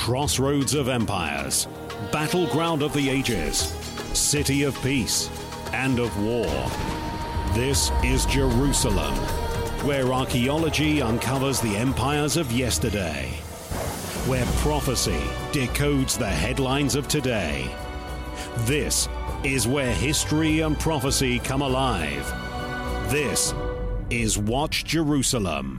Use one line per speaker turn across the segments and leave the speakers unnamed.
Crossroads of empires, battleground of the ages, city of peace and of war. This is Jerusalem, where archaeology uncovers the empires of yesterday, where prophecy decodes the headlines of today. This is where history and prophecy come alive. This is Watch Jerusalem.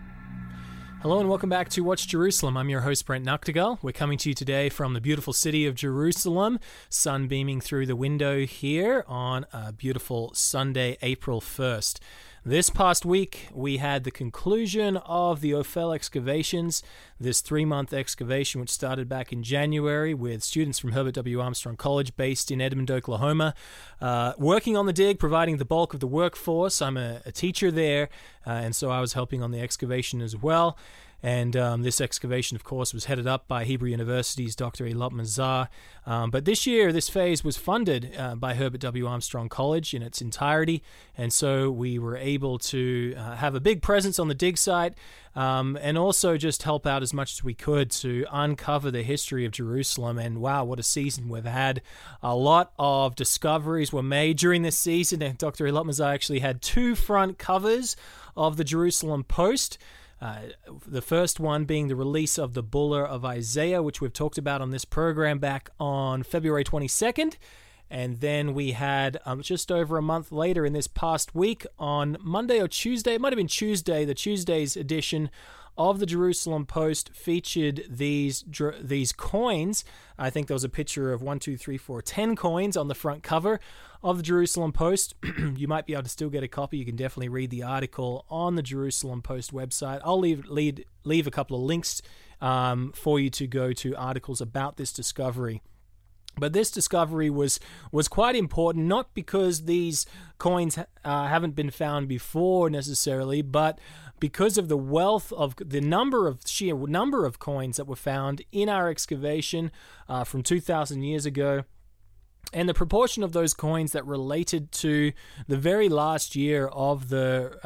Hello and welcome back to Watch Jerusalem. I'm your host, Brent Nuktegal. We're coming to you today from the beautiful city of Jerusalem. Sun beaming through the window here on a beautiful Sunday, April 1st. This past week, we had the conclusion of the Ophel excavations, this 3-month excavation which started back in January with students from Herbert W. Armstrong College based in Edmond, Oklahoma, working on the dig, providing the bulk of the workforce. I'm a teacher there, and so I was helping on the excavation as well. And this excavation, of course, was headed up by Hebrew University's Dr. Eilat Mazar. But this year, this phase was funded by Herbert W. Armstrong College in its entirety. And so we were able to have a big presence on the dig site and also just help out as much as we could to uncover the history of Jerusalem. And wow, what a season we've had. A lot of discoveries were made during this season. And Dr. Eilat Mazar actually had 2 front covers of the Jerusalem Post. The first one being the release of the Buller of Isaiah, which we've talked about on this program back on February 22nd. And then we had just over a month later in this past week on Monday or Tuesday, it might have been Tuesday, the Tuesday's edition of the Jerusalem Post featured these coins. I think there was a picture of 10 coins on the front cover of the Jerusalem Post. You might be able to still get a copy. You can definitely read the article on the Jerusalem Post website. I'll leave a couple of links for you to go to articles about this discovery. But this discovery was quite important, not because these coins haven't been found before necessarily, but because of the wealth of the sheer number of coins that were found in our excavation from 2,000 years ago, and the proportion of those coins that related to the very last year of the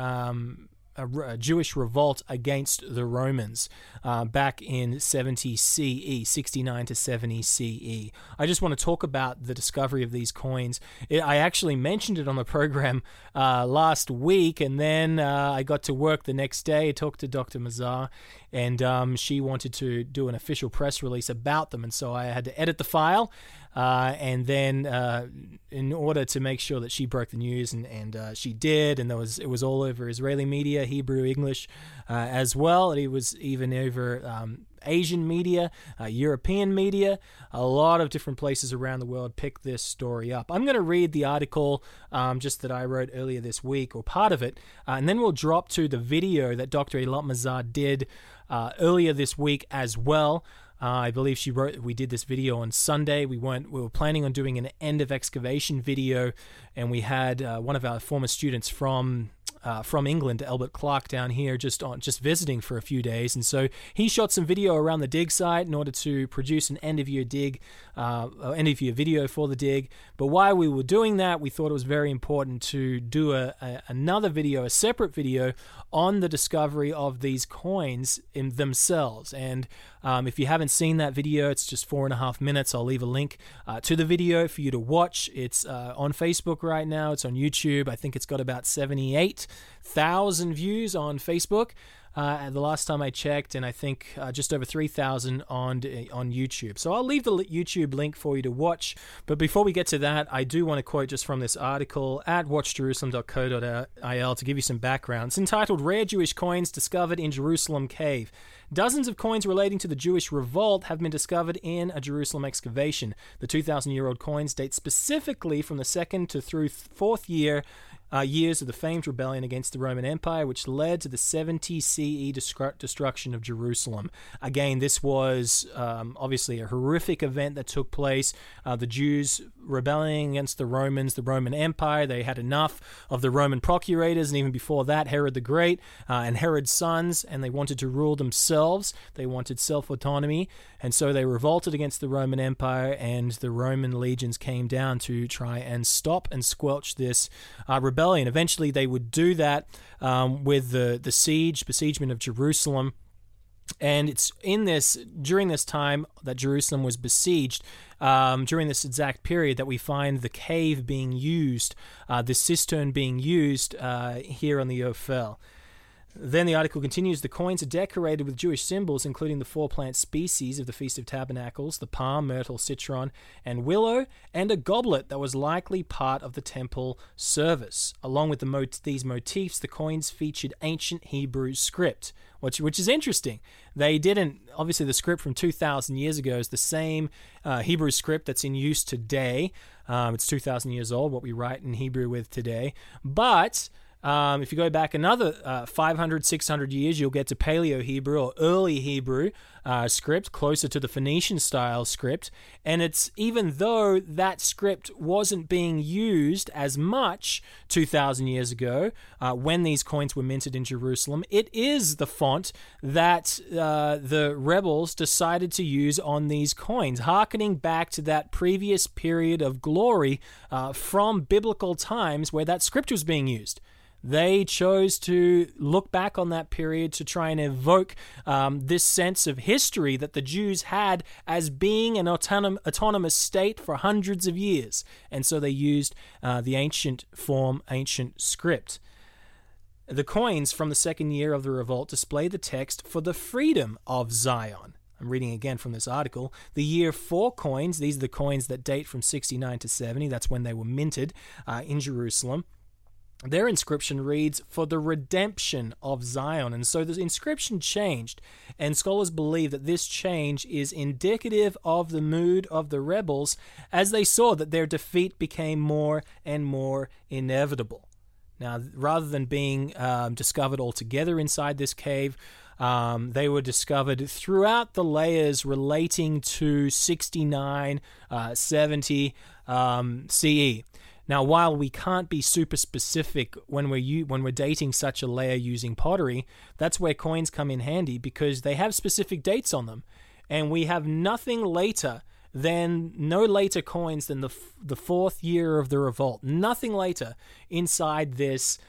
Jewish revolt against the Romans back in 70 CE, 69 to 70 CE. I just want to talk about the discovery of these coins. I actually mentioned it on the program last week, and then I got to work the next day. I talked to Dr. Mazar, and she wanted to do an official press release about them, and so I had to edit the file. And then in order to make sure that she broke the news, and she did, and it was all over Israeli media, Hebrew, English as well. It was even over Asian media, European media. A lot of different places around the world picked this story up. I'm going to read the article just that I wrote earlier this week, or part of it, and then we'll drop to the video that Dr. Eilat Mazar did earlier this week as well. I believe we did this video on Sunday. We were planning on doing an end of excavation video, and we had one of our former students from England, Albert Clark, down here just visiting for a few days, and so he shot some video around the dig site in order to produce an end of year video for the dig. But while we were doing that, we thought it was very important to do another video, a separate video on the discovery of these coins in themselves. And if you haven't seen that video, it's just 4.5 minutes. I'll leave a link to the video for you to watch. It's on Facebook right now. It's on YouTube. I think it's got about 78,000 views on Facebook the last time I checked, and I think just over 3,000 on YouTube. So I'll leave the YouTube link for you to watch. But before we get to that, I do want to quote just from this article at watchjerusalem.co.il to give you some background. It's entitled, "Rare Jewish Coins Discovered in Jerusalem Cave. Dozens of coins relating to the Jewish revolt have been discovered in a Jerusalem excavation. The 2,000-year-old coins date specifically from the 2nd to through 4th years of the famed rebellion against the Roman Empire, which led to the 70 CE destruction of Jerusalem." Again, this was obviously a horrific event that took place. The Jews rebelling against the Romans, the Roman Empire. They had enough of the Roman procurators, and even before that, Herod the Great and Herod's sons, and they wanted to rule themselves. They wanted self-autonomy, and so they revolted against the Roman Empire, and the Roman legions came down to try and stop and squelch this rebellion. Eventually, they would do that with the besiegement of Jerusalem. And it's during this time that Jerusalem was besieged, during this exact period, that we find the cave being used, the cistern being used here on the Ophel. Then the article continues, the coins are decorated with Jewish symbols, including the 4 plant species of the Feast of Tabernacles, the palm, myrtle, citron, and willow, and a goblet that was likely part of the temple service. Along with these motifs, the coins featured ancient Hebrew script, which is interesting. They didn't, obviously the script from 2,000 years ago is the same Hebrew script that's in use today. It's 2,000 years old, what we write in Hebrew with today. But if you go back another 500, 600 years, you'll get to Paleo-Hebrew or early Hebrew script, closer to the Phoenician-style script. And it's even though that script wasn't being used as much 2,000 years ago when these coins were minted in Jerusalem, it is the font that the rebels decided to use on these coins, hearkening back to that previous period of glory from biblical times where that script was being used. They chose to look back on that period to try and evoke this sense of history that the Jews had as being an autonomous state for hundreds of years. And so they used the ancient form, ancient script. The coins from the second year of the revolt display the text for the freedom of Zion. I'm reading again from this article. The year 4 coins, these are the coins that date from 69 to 70, that's when they were minted in Jerusalem. Their inscription reads, for the redemption of Zion. And so the inscription changed, and scholars believe that this change is indicative of the mood of the rebels as they saw that their defeat became more and more inevitable. Now, rather than being discovered altogether inside this cave, they were discovered throughout the layers relating to 69, 70 CE. Now, while we can't be super specific when we're dating such a layer using pottery, that's where coins come in handy because they have specific dates on them, and we have no later coins than the 4th year of the revolt. Nothing later inside this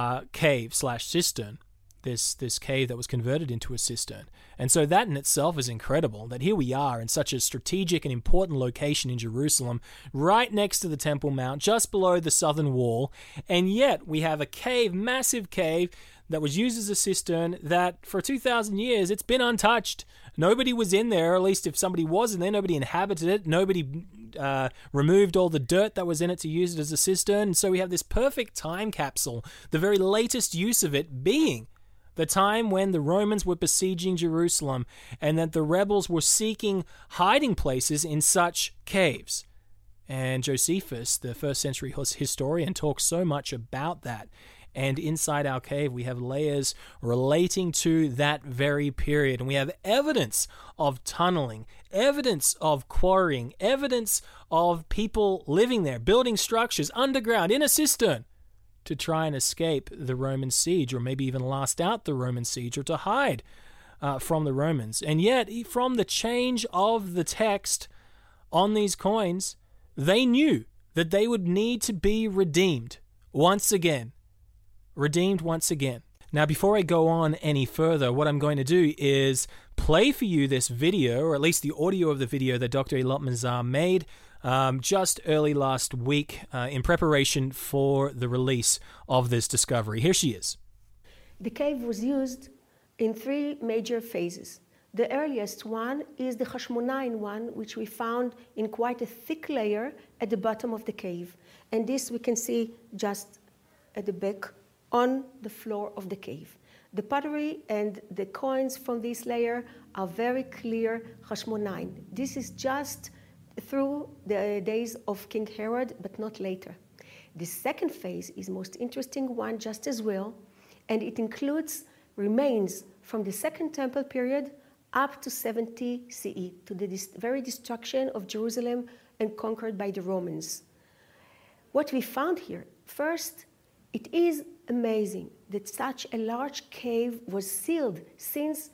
cave/cistern. This cave that was converted into a cistern. And so that in itself is incredible, that here we are in such a strategic and important location in Jerusalem, right next to the Temple Mount, just below the southern wall, and yet we have a cave, massive cave, that was used as a cistern that for 2,000 years it's been untouched. Nobody was in there, or at least if somebody was in there, nobody inhabited it, nobody removed all the dirt that was in it to use it as a cistern, and so we have this perfect time capsule, the very latest use of it being the time when the Romans were besieging Jerusalem and that the rebels were seeking hiding places in such caves. And Josephus, the first century historian, talks so much about that. And inside our cave, we have layers relating to that very period. And we have evidence of tunneling, evidence of quarrying, evidence of people living there, building structures underground in a cistern, to try and escape the Roman siege, or maybe even last out the Roman siege, or to hide from the Romans. And yet, from the change of the text on these coins, they knew that they would need to be redeemed once again. Redeemed once again. Now, before I go on any further, what I'm going to do is play for you this video, or at least the audio of the video that Dr. Eilot Mazar made just early last week in preparation for the release of this discovery. Here she is.
The cave was used in 3 major phases. The earliest one is the Hashmonaim one, which we found in quite a thick layer at the bottom of the cave. And this we can see just at the back on the floor of the cave. The pottery and the coins from this layer are very clear Hashmonaim. This is just through the days of King Herod, but not later. The second phase is most interesting one just as well, and it includes remains from the Second Temple period up to 70 CE, to the very destruction of Jerusalem and conquered by the Romans. What we found here, first, it is amazing that such a large cave was sealed since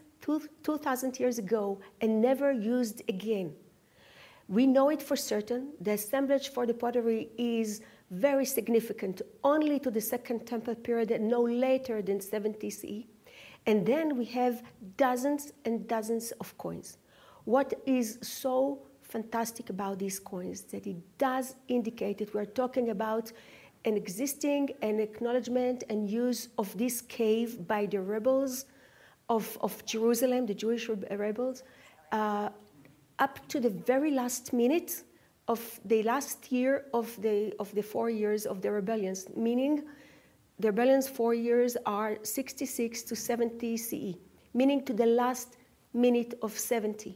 2,000 years ago and never used again. We know it for certain. The assemblage for the pottery is very significant, only to the Second Temple period and no later than 70 CE. And then we have dozens and dozens of coins. What is so fantastic about these coins that it does indicate that we're talking about an existing and acknowledgement and use of this cave by the rebels of Jerusalem, the Jewish rebels, up to the very last minute of the last year of the 4 years of the rebellions, meaning the rebellion's 4 years are 66 to 70 CE, meaning to the last minute of 70.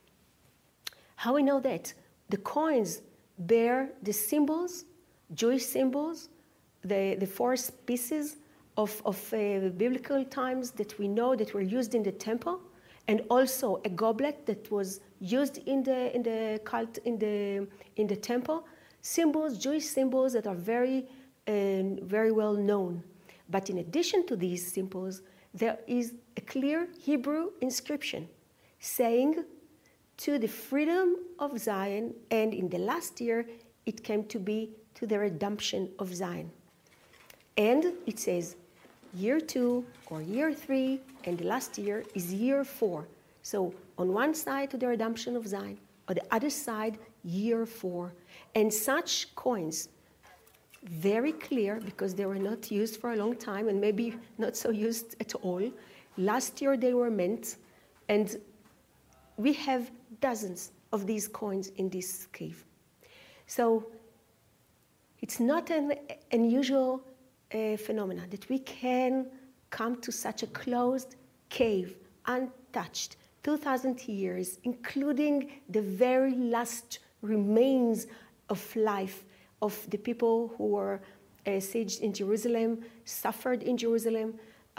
How we know that? The coins bear the symbols, Jewish symbols, the 4 pieces of biblical times that we know that were used in the temple, and also a goblet that was used in the cult in the temple. Symbols, Jewish symbols that are very well known. But in addition to these symbols, there is a clear Hebrew inscription saying, "To the freedom of Zion," and in the last year it came to be to the redemption of Zion. And it says year 2 or year 3, and the last year is year 4. So on one side to the redemption of Zion, on the other side year 4. And such coins, very clear, because they were not used for a long time and maybe not so used at all. Last year they were mint, and we have dozens of these coins in this cave. So it's not an unusual phenomenon that we can come to such a closed cave, untouched, 2,000 years, including the very last remains of life of the people who were sieged in Jerusalem, suffered in Jerusalem,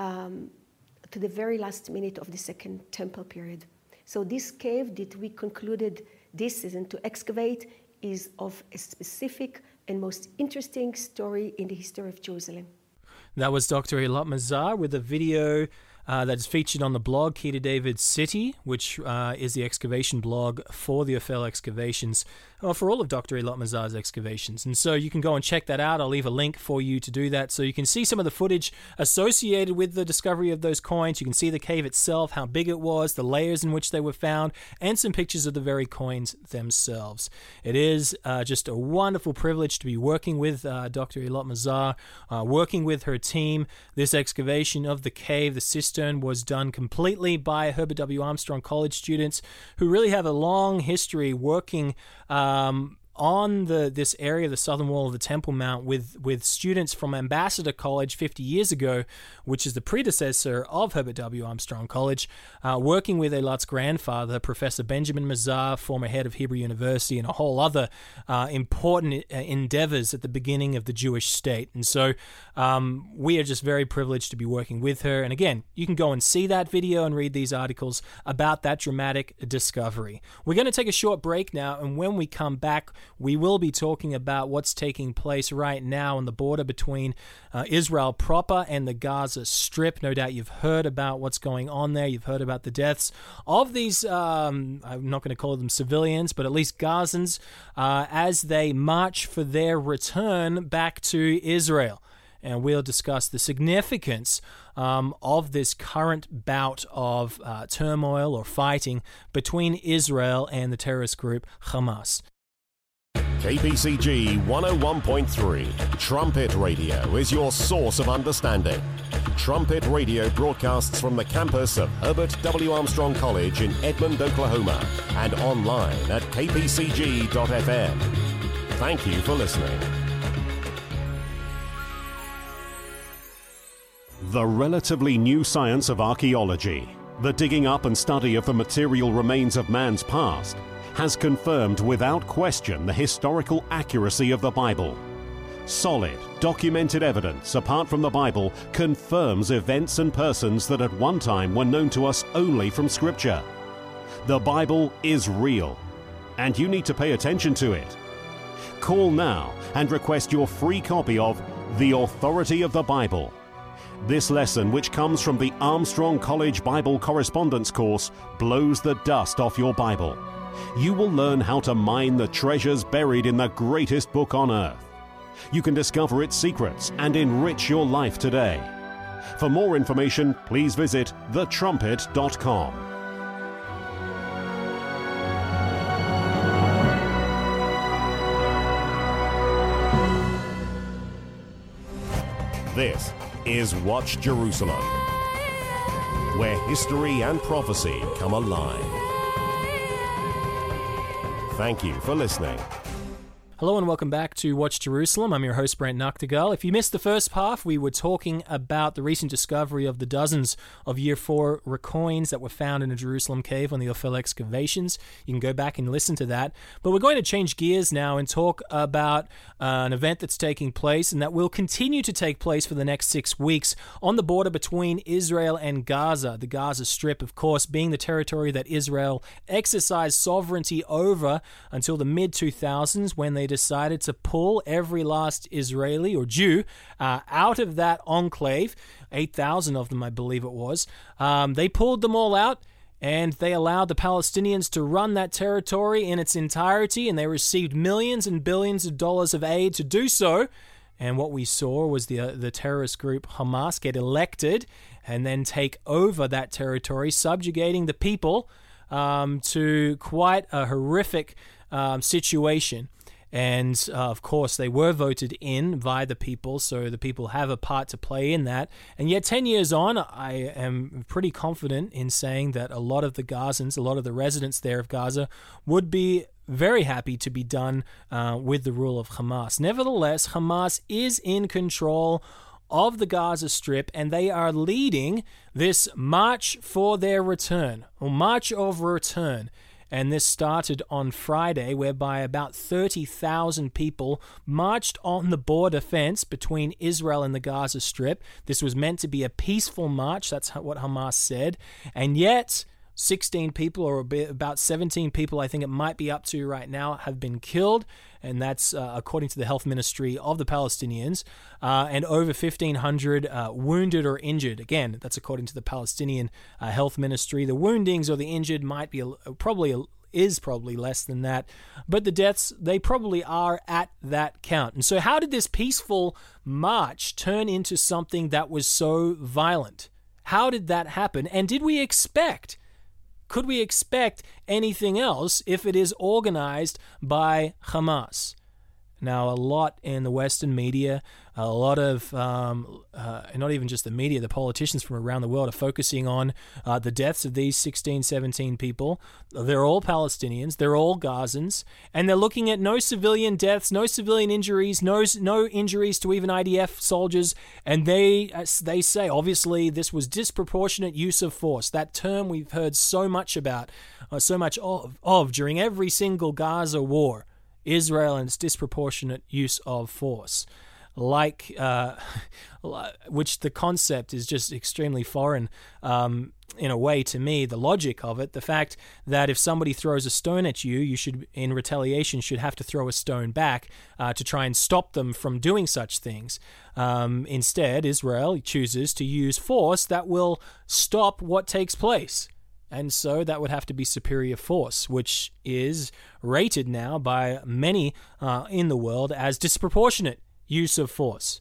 to the very last minute of the Second Temple period. So this cave that we concluded this season to excavate is of a specific and most interesting story in the history of Jerusalem.
That was Dr. Eilat Mazar with a video that is featured on the blog Key to David City, which is the excavation blog for the Ophel Excavations, for all of Dr. Eilat Mazar's excavations. And so you can go and check that out. I'll leave a link for you to do that so you can see some of the footage associated with the discovery of those coins. You can see the cave itself, how big it was, the layers in which they were found, and some pictures of the very coins themselves. It is just a wonderful privilege to be working with Dr. Eilat Mazar, working with her team. This excavation of the cave, the cistern, was done completely by Herbert W. Armstrong College students who really have a long history working on this area, the southern wall of the Temple Mount, with students from Ambassador College 50 years ago, which is the predecessor of Herbert W. Armstrong College, working with Eilat's grandfather, Professor Benjamin Mazar, former head of Hebrew University, and a whole other important endeavors at the beginning of the Jewish state. And so we are just very privileged to be working with her. And again, you can go and see that video and read these articles about that dramatic discovery. We're going to take a short break now, and when we come back, we will be talking about what's taking place right now on the border between Israel proper and the Gaza Strip. No doubt you've heard about what's going on there. You've heard about the deaths of these, I'm not going to call them civilians, but at least Gazans, as they march for their return back to Israel. And we'll discuss the significance of this current bout of turmoil or fighting between Israel and the terrorist group Hamas.
KPCG 101.3 Trumpet Radio is your source of understanding. Trumpet Radio broadcasts from the campus of Herbert W. Armstrong College in Edmond, Oklahoma, and online at kpcg.fm. Thank you for listening.
The relatively new science of archaeology, the digging up and study of the material remains of man's past, has confirmed without question the historical accuracy of the Bible. Solid, documented evidence, apart from the Bible, confirms events and persons that at one time were known to us only from Scripture. The Bible is real, and you need to pay attention to it. Call now and request your free copy of The Authority of the Bible. This lesson, which comes from the Armstrong College Bible Correspondence Course, blows the dust off your Bible. You will learn how to mine the treasures buried in the greatest book on earth. You can discover its secrets and enrich your life today. For more information, please visit thetrumpet.com.
This is Watch Jerusalem, where history and prophecy come alive. Thank you for listening.
Hello and welcome back to Watch Jerusalem. I'm your host, Brent Nuktegal. If you missed the first half, we were talking about the recent discovery of the dozens of Year 4 coins that were found in a Jerusalem cave on the Ophel excavations. You can go back and listen to that. But we're going to change gears now and talk about an event that's taking place and that will continue to take place for the next 6 weeks on the border between Israel and Gaza. The Gaza Strip, of course, being the territory that Israel exercised sovereignty over until the mid-2000s when they decided to pull every last Israeli or Jew out of that enclave. 8,000 of them, I believe it was. They pulled them all out, and they allowed the Palestinians to run that territory in its entirety, and they received millions and billions of dollars of aid to do so. And what we saw was the terrorist group Hamas get elected and then take over that territory, subjugating the people to quite a horrific situation. And, of course, they were voted in by the people, so the people have a part to play in that. And yet 10 years on, I am pretty confident in saying that a lot of the Gazans, a lot of the residents there of Gaza, would be very happy to be done with the rule of Hamas. Nevertheless, Hamas is in control of the Gaza Strip, and they are leading this march for their return, or March of Return. And this started on Friday, whereby about 30,000 people marched on the border fence between Israel and the Gaza Strip. This was meant to be a peaceful march. That's what Hamas said. And yet, 16 people, or about 17 people, I think it might be up to right now, have been killed. And that's according to the health ministry of the Palestinians. And over 1,500 wounded or injured. Again, that's according to the Palestinian health ministry. The woundings or the injured might be probably less than that. But the deaths, they probably are at that count. And so how did this peaceful march turn into something that was so violent? How did that happen? And could we expect anything else if it is organized by Hamas? Now, a lot in the Western media, a lot of, not even just the media, the politicians from around the world are focusing on the deaths of these 16, 17 people. They're all Palestinians, they're all Gazans, and they're looking at no civilian deaths, no civilian injuries, no injuries to even IDF soldiers, and they say, obviously, this was disproportionate use of force. That term we've heard so much about, so much of during every single Gaza war. Israel and its disproportionate use of force, which the concept is just extremely foreign in a way to me. The logic of it, the fact that if somebody throws a stone at you, you should, in retaliation, should have to throw a stone back to try and stop them from doing such things. Instead, Israel chooses to use force that will stop what takes place. And so that would have to be superior force, which is rated now by many in the world as disproportionate use of force.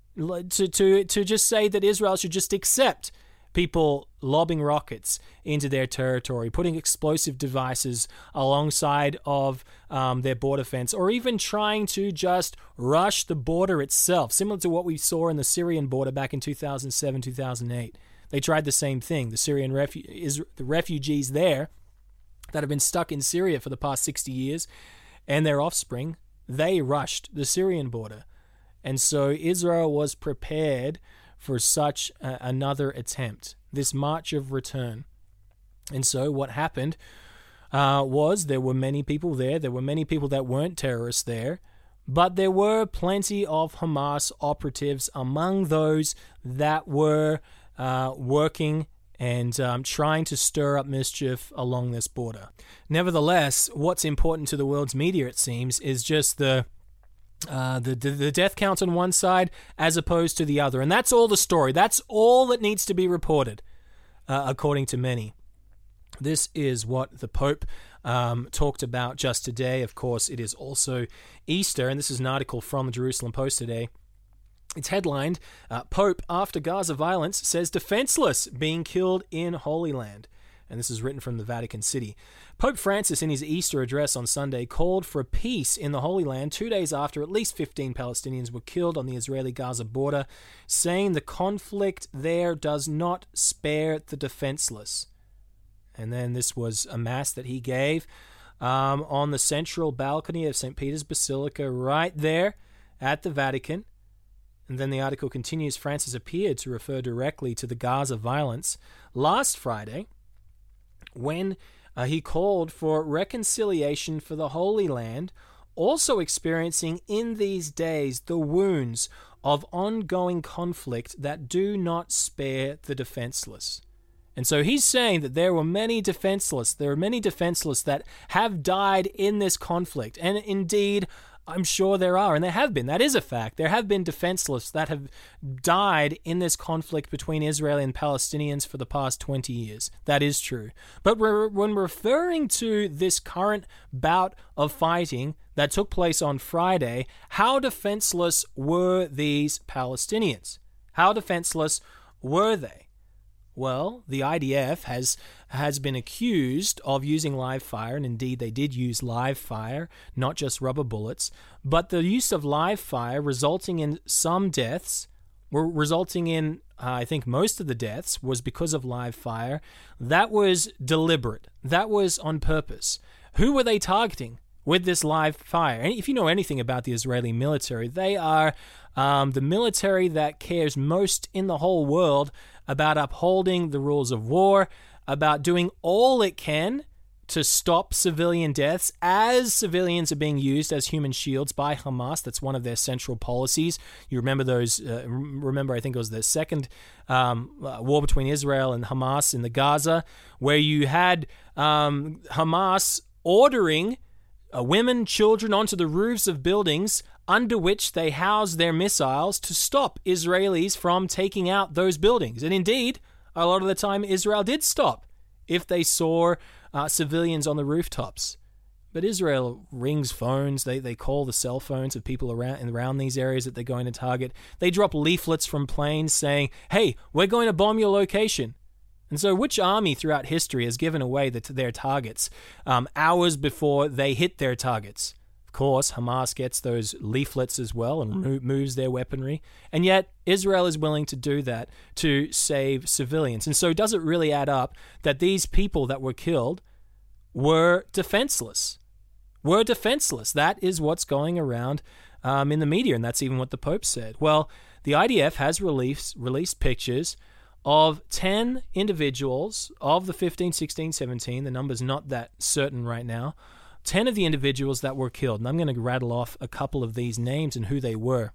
To just say that Israel should just accept people lobbing rockets into their territory, putting explosive devices alongside of their border fence, or even trying to just rush the border itself, similar to what we saw in the Syrian border back in 2007, 2008. They tried the same thing. The Syrian the refugees there that have been stuck in Syria for the past 60 years and their offspring, they rushed the Syrian border. And so Israel was prepared for such another attempt, this march of return. And so what happened was there were many people there. There were many people that weren't terrorists there. But there were plenty of Hamas operatives among those that were working and trying to stir up mischief along this border. Nevertheless, what's important to the world's media, it seems, is just the death count on one side as opposed to the other. And that's all the story. That's all that needs to be reported, according to many. This is what the Pope talked about just today. Of course, it is also Easter, and this is an article from the Jerusalem Post today. It's headlined, Pope After Gaza Violence Says Defenseless Being Killed in Holy Land. And this is written from the Vatican City. Pope Francis, in his Easter address on Sunday, called for peace in the Holy Land 2 days after at least 15 Palestinians were killed on the Israeli-Gaza border, saying the conflict there does not spare the defenseless. And then this was a mass that he gave on the central balcony of St. Peter's Basilica right there at the Vatican. And then the article continues, Francis appeared to refer directly to the Gaza violence last Friday when he called for reconciliation for the Holy Land, also experiencing in these days the wounds of ongoing conflict that do not spare the defenseless. And so he's saying that there are many defenseless that have died in this conflict. And indeed, I'm sure there are, and there have been. That is a fact. There have been defenseless that have died in this conflict between Israeli and Palestinians for the past 20 years. That is true. But when referring to this current bout of fighting that took place on Friday, how defenseless were these Palestinians? How defenseless were they? Well, the IDF has been accused of using live fire, and indeed they did use live fire, not just rubber bullets, but the use of live fire resulting in some deaths, resulting in, I think most of the deaths was because of live fire. That was deliberate. That was on purpose. Who were they targeting with this live fire? And if you know anything about the Israeli military, they are the military that cares most in the whole world about upholding the rules of war, about doing all it can to stop civilian deaths as civilians are being used as human shields by Hamas. That's one of their central policies. You remember those, I think it was the second war between Israel and Hamas in the Gaza, where you had Hamas ordering women, children onto the roofs of buildings under which they housed their missiles to stop Israelis from taking out those buildings. And indeed, a lot of the time Israel did stop if they saw civilians on the rooftops. But Israel rings phones. They call the cell phones of people around these areas that they're going to target. They drop leaflets from planes saying, hey, we're going to bomb your location. And so which army throughout history has given away their targets hours before they hit their targets? Of course, Hamas gets those leaflets as well and moves their weaponry. And yet Israel is willing to do that to save civilians. And so does it really add up that these people that were killed were defenseless? That is what's going around in the media, and that's even what the Pope said. Well, the IDF has released pictures of 10 individuals of the 15, 16, 17, the number's not that certain right now, 10 of the individuals that were killed. And I'm going to rattle off a couple of these names and who they were.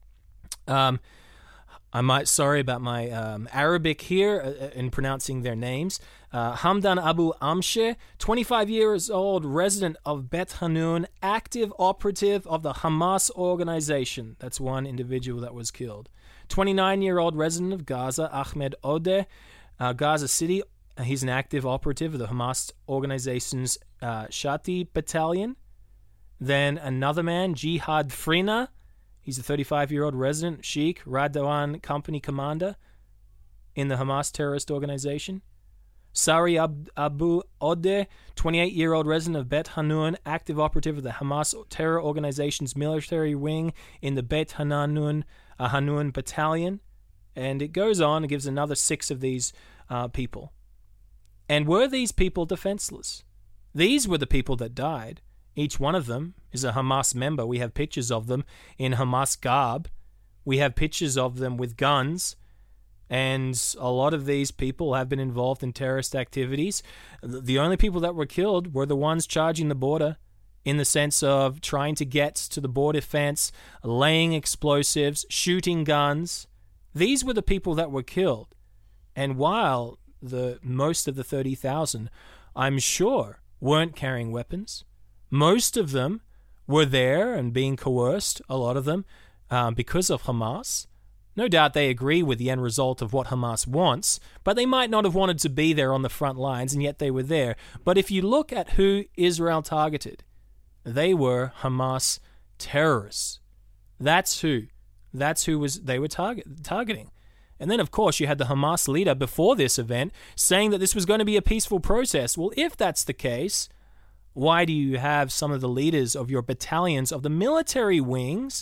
Sorry about my Arabic here in pronouncing their names. Hamdan Abu Amsheh, 25 years old, resident of Bet Hanun, active operative of the Hamas organization. That's one individual that was killed. 29-year-old resident of Gaza, Ahmed Odeh, Gaza City. He's an active operative of the Hamas organization's Shati battalion. Then another man, Jihad Frina. He's a 35-year-old resident, Sheikh Radwan company commander in the Hamas terrorist organization. Sari Abu Odeh, 28-year-old resident of Bet Hanun, active operative of the Hamas terror organization's military wing in the Bet Hanun battalion. And it goes on, it gives another 6 of these people. And were these people defenseless? These were the people that died. Each one of them is a Hamas member. We have pictures of them in Hamas garb. We have pictures of them with guns. And a lot of these people have been involved in terrorist activities. The only people that were killed were the ones charging the border, in the sense of trying to get to the border fence, laying explosives, shooting guns. These were the people that were killed. And while most of the 30,000, I'm sure, weren't carrying weapons, most of them were there and being coerced, a lot of them, because of Hamas. No doubt they agree with the end result of what Hamas wants, but they might not have wanted to be there on the front lines, and yet they were there. But if you look at who Israel targeted, they were Hamas terrorists. That's who That's who they were targeting. And then, of course, you had the Hamas leader before this event saying that this was going to be a peaceful protest. Well, if that's the case, why do you have some of the leaders of your battalions of the military wings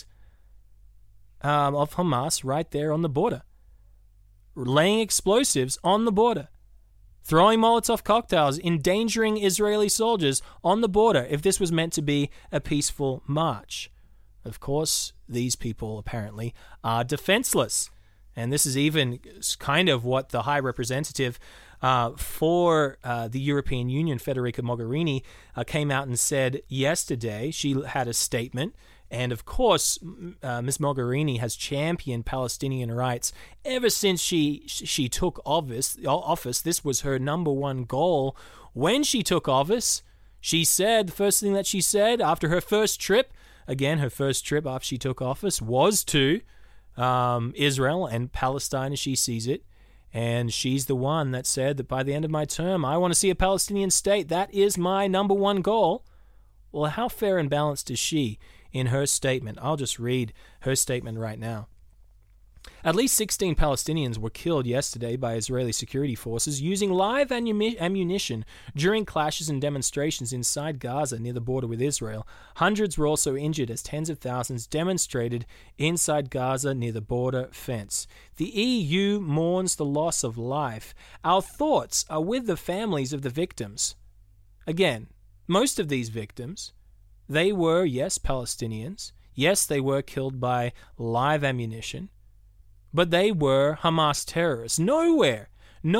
of Hamas right there on the border, laying explosives on the border, throwing Molotov cocktails, endangering Israeli soldiers on the border if this was meant to be a peaceful march? Of course, these people apparently are defenseless. And this is even kind of what the High Representative for the European Union, Federica Mogherini, came out and said yesterday. She had a statement. And of course, Ms. Mogherini has championed Palestinian rights ever since she took office. This was her number one goal when she took office. She said, the first thing that she said after her first trip, again, her first trip after she took office was to Israel and Palestine as she sees it. And she's the one that said that by the end of my term, I want to see a Palestinian state. That is my number one goal. Well, how fair and balanced is she in her statement? I'll just read her statement right now. At least 16 Palestinians were killed yesterday by Israeli security forces using live ammunition during clashes and demonstrations inside Gaza near the border with Israel. Hundreds were also injured as tens of thousands demonstrated inside Gaza near the border fence. The EU mourns the loss of life. Our thoughts are with the families of the victims. Again, most of these victims, they were, yes, Palestinians. Yes, they were killed by live ammunition. But they were Hamas terrorists. Nowhere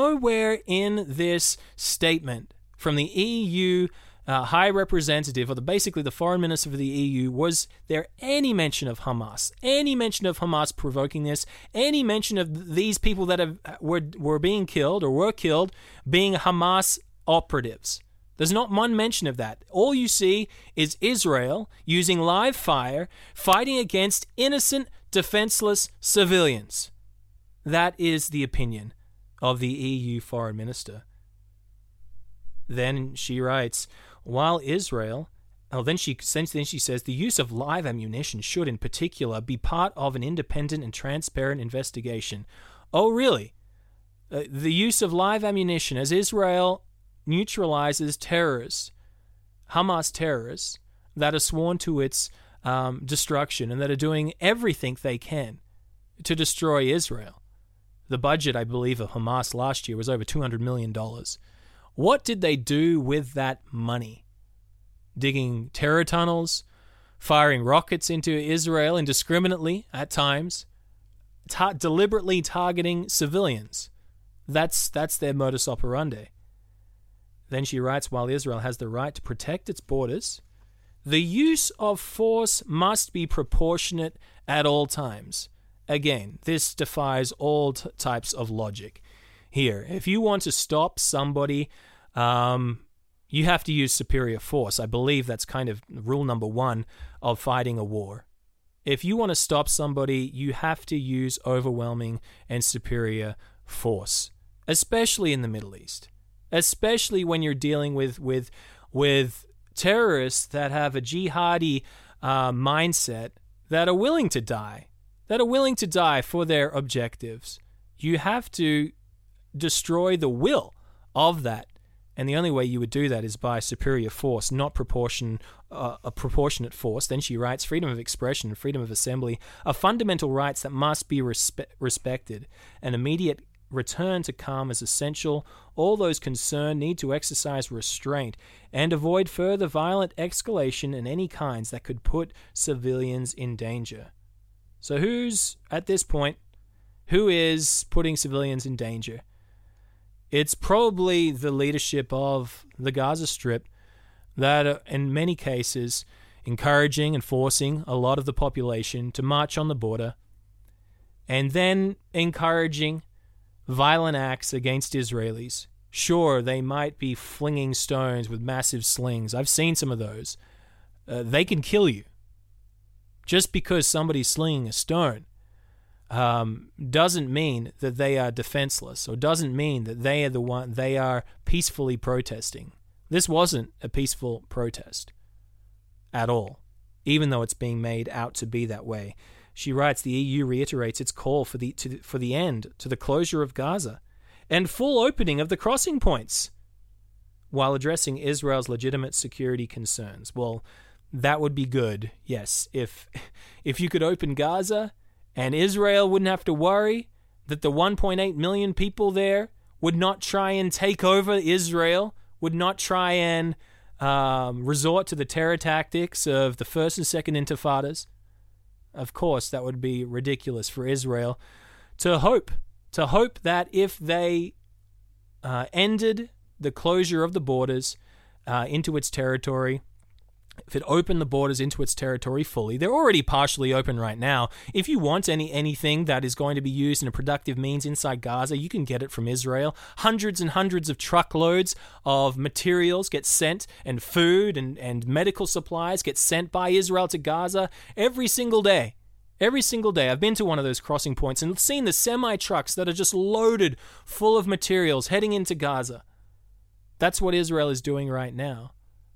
in this statement from the EU High Representative, or basically the Foreign Minister for the EU, was there any mention of Hamas, any mention of Hamas provoking this, any mention of these people that were being killed or were killed being Hamas operatives. There's not one mention of that. All you see is Israel using live fire, fighting against innocent, defenseless civilians. That is the opinion of the EU foreign minister. Then she writes, while Israel, then she says, the use of live ammunition should in particular be part of an independent and transparent investigation. Oh, really? The use of live ammunition as Israel neutralizes terrorists, Hamas terrorists, that are sworn to its destruction and that are doing everything they can to destroy Israel. The budget, I believe, of Hamas last year was over $200 million. What did they do with that money? Digging terror tunnels, firing rockets into Israel indiscriminately at times, deliberately targeting civilians. That's their modus operandi. Then she writes, while Israel has the right to protect its borders, the use of force must be proportionate at all times. Again, this defies all types of logic. Here, if you want to stop somebody, you have to use superior force. I believe that's kind of rule number one of fighting a war. If you want to stop somebody, you have to use overwhelming and superior force, especially in the Middle East, especially when you're dealing with terrorists that have a jihadi mindset, that are willing to die for their objectives. You have to destroy the will of that. And the only way you would do that is by superior force, not a proportionate force. Then she writes, freedom of expression and freedom of assembly are fundamental rights that must be respected. An immediate return to calm is essential. All those concerned need to exercise restraint and avoid further violent escalation in any kinds that could put civilians in danger. So who's, at this point, who is putting civilians in danger? It's probably the leadership of the Gaza Strip that are, in many cases, encouraging and forcing a lot of the population to march on the border and then encouraging violent acts against Israelis. Sure, they might be flinging stones with massive slings. I've seen some of those. They can kill you. Just because somebody's slinging a stone doesn't mean that they are defenseless, or doesn't mean that they are peacefully protesting. This wasn't a peaceful protest at all, even though it's being made out to be that way. She writes, the EU reiterates its call for the end to the closure of Gaza and full opening of the crossing points while addressing Israel's legitimate security concerns. Well, that would be good, yes. If you could open Gaza and Israel wouldn't have to worry that the 1.8 million people there would not try and take over Israel, would not try and resort to the terror tactics of the first and second intifadas. Of course, that would be ridiculous for Israel to hope that if they ended the closure of the borders into its territory, if it opened the borders into its territory fully, they're already partially open right now. If you want anything that is going to be used in a productive means inside Gaza, you can get it from Israel. Hundreds and hundreds of truckloads of materials get sent, and food and medical supplies get sent by Israel to Gaza every single day. Every single day. I've been to one of those crossing points and seen the semi-trucks that are just loaded full of materials heading into Gaza. That's what Israel is doing right now.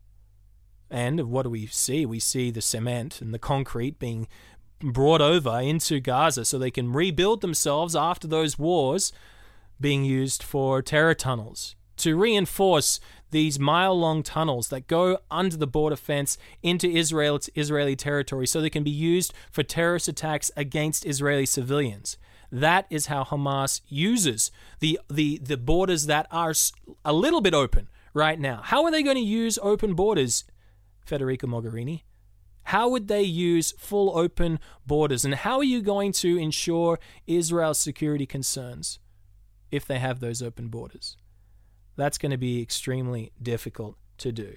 And what do we see? We see the cement and the concrete being brought over into Gaza so they can rebuild themselves after those wars, being used for terror tunnels to reinforce these mile-long tunnels that go under the border fence into Israeli territory so they can be used for terrorist attacks against Israeli civilians. That is how Hamas uses the borders that are a little bit open right now. How are they going to use open borders, Federica Mogherini? How would they use full open borders? And how are you going to ensure Israel's security concerns if they have those open borders? That's going to be extremely difficult to do.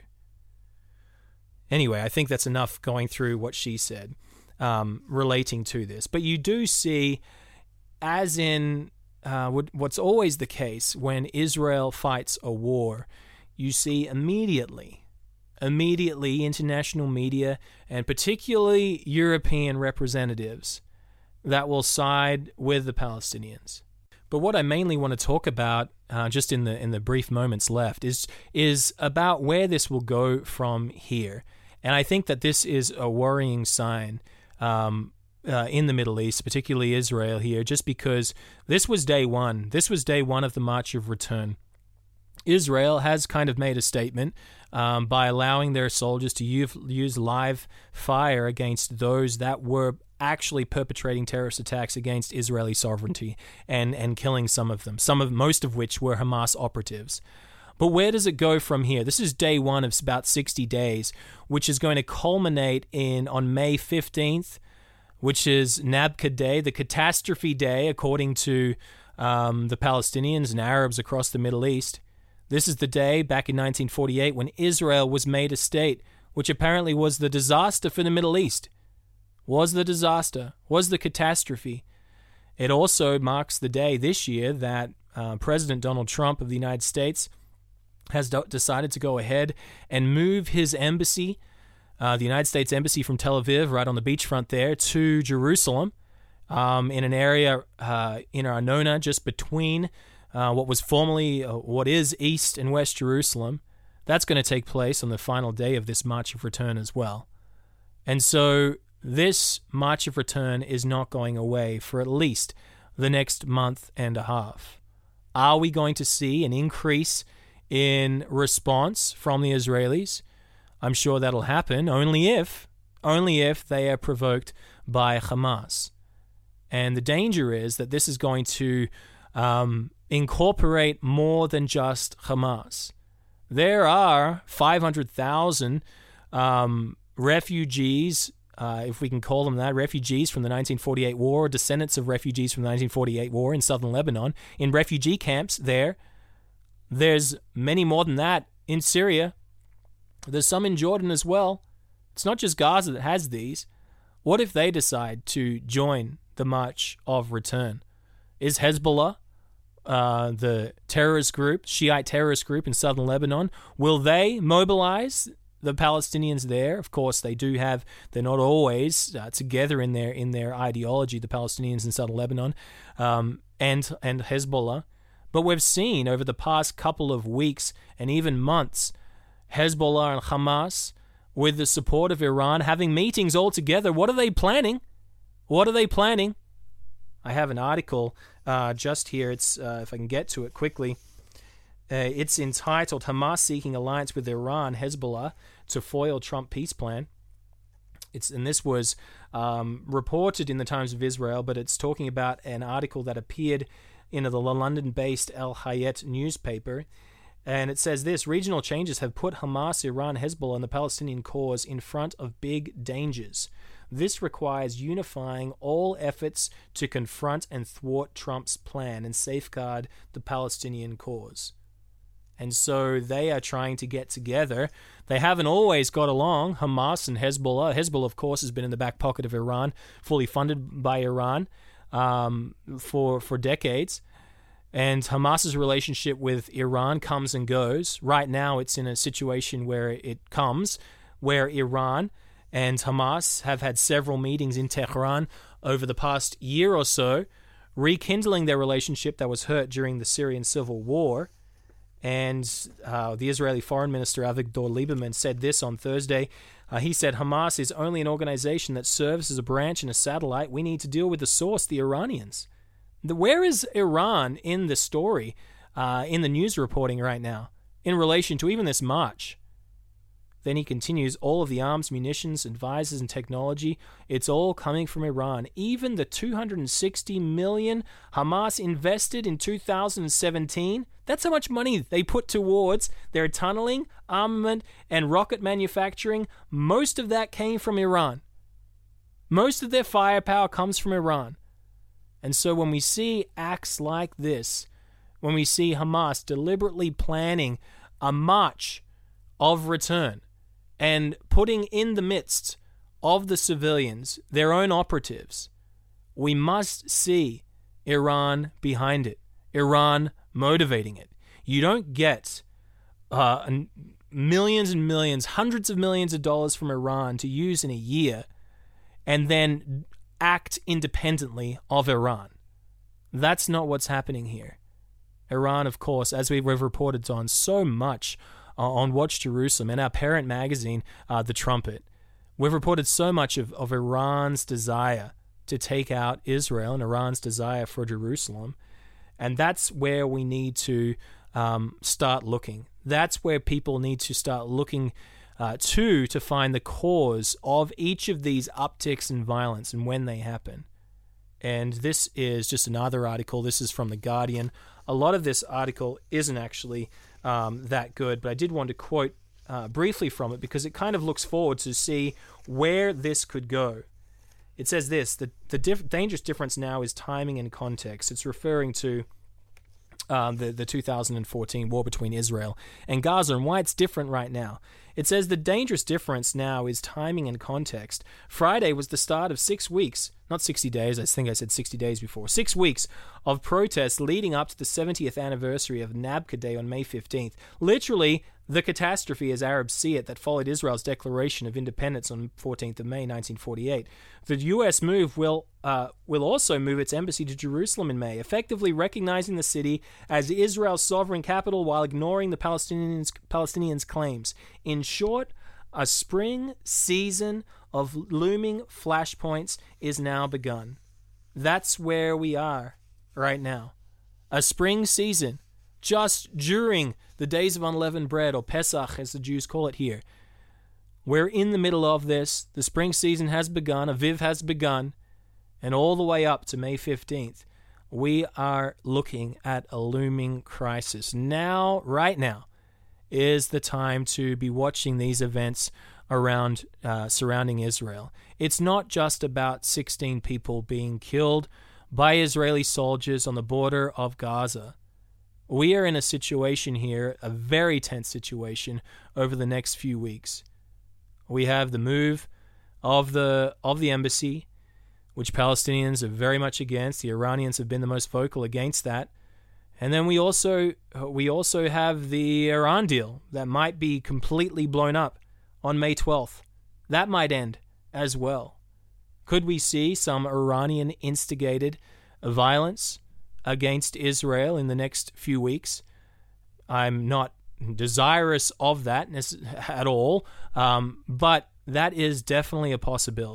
Anyway, I think that's enough going through what she said relating to this. But you do see, as in what's always the case when Israel fights a war, you see immediately international media and particularly European representatives that will side with the Palestinians. But what I mainly want to talk about, just in the brief moments left, is about where this will go from here. And I think that this is a worrying sign in the Middle East, particularly Israel here, just because this was day one. This was day one of the March of Return. Israel has kind of made a statement by allowing their soldiers to use live fire against those that were actually perpetrating terrorist attacks against Israeli sovereignty and killing some of them, most of which were Hamas operatives. But where does it go from here? This is day one of about 60 days, which is going to culminate on May 15th, which is Nabka Day, the catastrophe day, according to the Palestinians and Arabs across the Middle East. This is the day back in 1948 when Israel was made a state, which apparently was the disaster for the Middle East. Was the disaster, was the catastrophe. It also marks the day this year that President Donald Trump of the United States has decided to go ahead and move his embassy, the United States Embassy from Tel Aviv, right on the beachfront there, to Jerusalem, in an area in Arnona, just between what was formerly, what is East and West Jerusalem. That's going to take place on the final day of this March of Return as well. And so this March of Return is not going away for at least the next month and a half. Are we going to see an increase in response from the Israelis? I'm sure that'll happen only if they are provoked by Hamas. And the danger is that this is going to incorporate more than just Hamas. There are 500,000 refugees, if we can call them that, refugees from the 1948 war, descendants of refugees from the 1948 war in southern Lebanon, in refugee camps there. There's many more than that in Syria. There's some in Jordan as well. It's not just Gaza that has these. What if they decide to join the March of Return? Is Hezbollah, the terrorist group, Shiite terrorist group in southern Lebanon, will they mobilize the Palestinians there? Of course, they're not always together in their ideology, the Palestinians in southern Lebanon, and Hezbollah. But we've seen over the past couple of weeks and even months, Hezbollah and Hamas, with the support of Iran, having meetings all together. What are they planning? What are they planning? I have an article just here. It's if I can get to it quickly. It's entitled Hamas Seeking Alliance with Iran, Hezbollah to Foil Trump Peace Plan. This was reported in the Times of Israel, but it's talking about an article that appeared in the London-based El Hayat newspaper. And it says this: regional changes have put Hamas, Iran, Hezbollah, and the Palestinian cause in front of big dangers. This requires unifying all efforts to confront and thwart Trump's plan and safeguard the Palestinian cause. And so they are trying to get together. They haven't always got along, Hamas and Hezbollah. Hezbollah, of course, has been in the back pocket of Iran, fully funded by Iran for decades. And Hamas's relationship with Iran comes and goes. Right now, it's in a situation where Iran and Hamas have had several meetings in Tehran over the past year or so, rekindling their relationship that was hurt during the Syrian civil war. And the Israeli Foreign Minister Avigdor Lieberman said this on Thursday. He said, Hamas is only an organization that serves as a branch and a satellite. We need to deal with the source, the Iranians. Where is Iran in the story, in the news reporting right now, in relation to even this march? Then he continues, all of the arms, munitions, advisors, and technology, it's all coming from Iran. Even the $260 million Hamas invested in 2017, that's how much money they put towards their tunneling, armament, and rocket manufacturing. Most of that came from Iran. Most of their firepower comes from Iran. And so when we see acts like this, when we see Hamas deliberately planning a march of return, and putting in the midst of the civilians their own operatives, we must see Iran behind it, Iran motivating it. You don't get millions and millions, hundreds of millions of dollars from Iran to use in a year and then act independently of Iran. That's not what's happening here. Iran, of course, as we've reported on so much on Watch Jerusalem and our parent magazine, The Trumpet, we've reported so much of Iran's desire to take out Israel and Iran's desire for Jerusalem. And that's where we need to start looking. That's where people need to start looking to find the cause of each of these upticks in violence and when they happen. And this is just another article. This is from The Guardian. A lot of this article isn't actually that good, but I did want to quote briefly from it because it kind of looks forward to see where this could go. It says this: the dangerous difference now is timing and context. It's referring to the 2014 war between Israel and Gaza and why it's different right now. It says the dangerous difference now is timing and context. Friday was the start of 6 weeks, not 60 days, I think I said 60 days before, 6 weeks of protests leading up to the 70th anniversary of Nabka Day on May 15th. Literally, the catastrophe, as Arabs see it, that followed Israel's declaration of independence on 14th of May 1948. The U.S. move will also move its embassy to Jerusalem in May, effectively recognizing the city as Israel's sovereign capital while ignoring the Palestinians' claims. In short, a spring season of looming flashpoints is now begun. That's where we are right now. A spring season, just during the days of unleavened bread, or Pesach as the Jews call it here. We're in the middle of this. The spring season has begun, Aviv has begun, and all the way up to May 15th, we are looking at a looming crisis. Now, right now, is the time to be watching these events around surrounding Israel. It's not just about 16 people being killed by Israeli soldiers on the border of Gaza. We are in a situation here, a very tense situation, over the next few weeks. We have the move of the embassy, which Palestinians are very much against. The Iranians have been the most vocal against that. And then we also have the Iran deal that might be completely blown up on May 12th. That might end as well. Could we see some Iranian-instigated violence against Israel in the next few weeks? I'm not desirous of that at all, but that is definitely a possibility.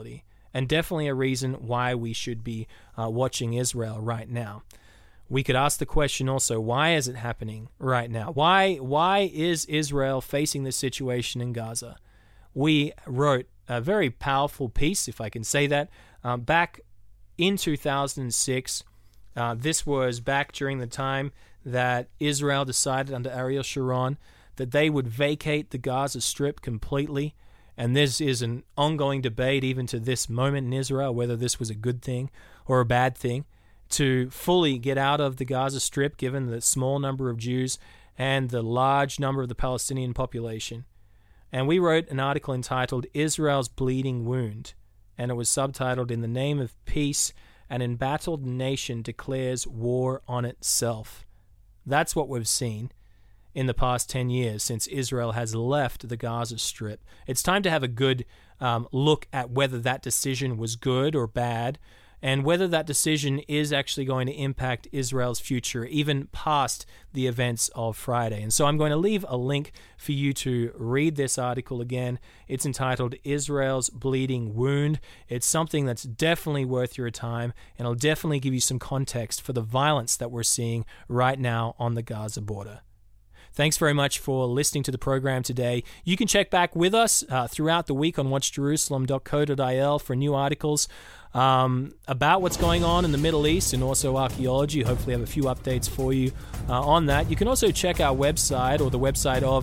and definitely a reason why we should be watching Israel right now. We could ask the question also, why is it happening right now? Why is Israel facing this situation in Gaza? We wrote a very powerful piece, if I can say that, back in 2006. This was back during the time that Israel decided under Ariel Sharon that they would vacate the Gaza Strip completely. And this is an ongoing debate even to this moment in Israel, whether this was a good thing or a bad thing, to fully get out of the Gaza Strip, given the small number of Jews and the large number of the Palestinian population. And we wrote an article entitled Israel's Bleeding Wound, and it was subtitled In the Name of Peace, an Embattled Nation Declares War on Itself. That's what we've seen in the past 10 years since Israel has left the Gaza Strip. It's time to have a good look at whether that decision was good or bad, and whether that decision is actually going to impact Israel's future, even past the events of Friday. And so I'm going to leave a link for you to read this article again. It's entitled Israel's Bleeding Wound. It's something that's definitely worth your time, and it'll definitely give you some context for the violence that we're seeing right now on the Gaza border. Thanks very much for listening to the program today. You can check back with us throughout the week on watchjerusalem.co.il for new articles about what's going on in the Middle East and also archaeology. Hopefully I have a few updates for you on that. You can also check our website, or the website of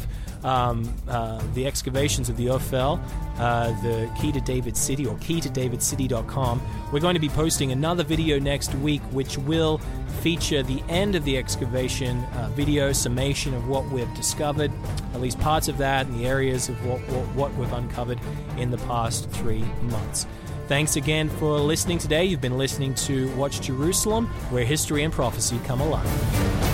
the excavations of the Ophel, the Key to David City, or keytodavidcity.com. We're going to be posting another video next week, which will feature the end of the excavation video summation of what we've discovered, at least parts of that, and the areas of what we've uncovered in the past 3 months. Thanks again for listening today. You've been listening to Watch Jerusalem, where history and prophecy come alive.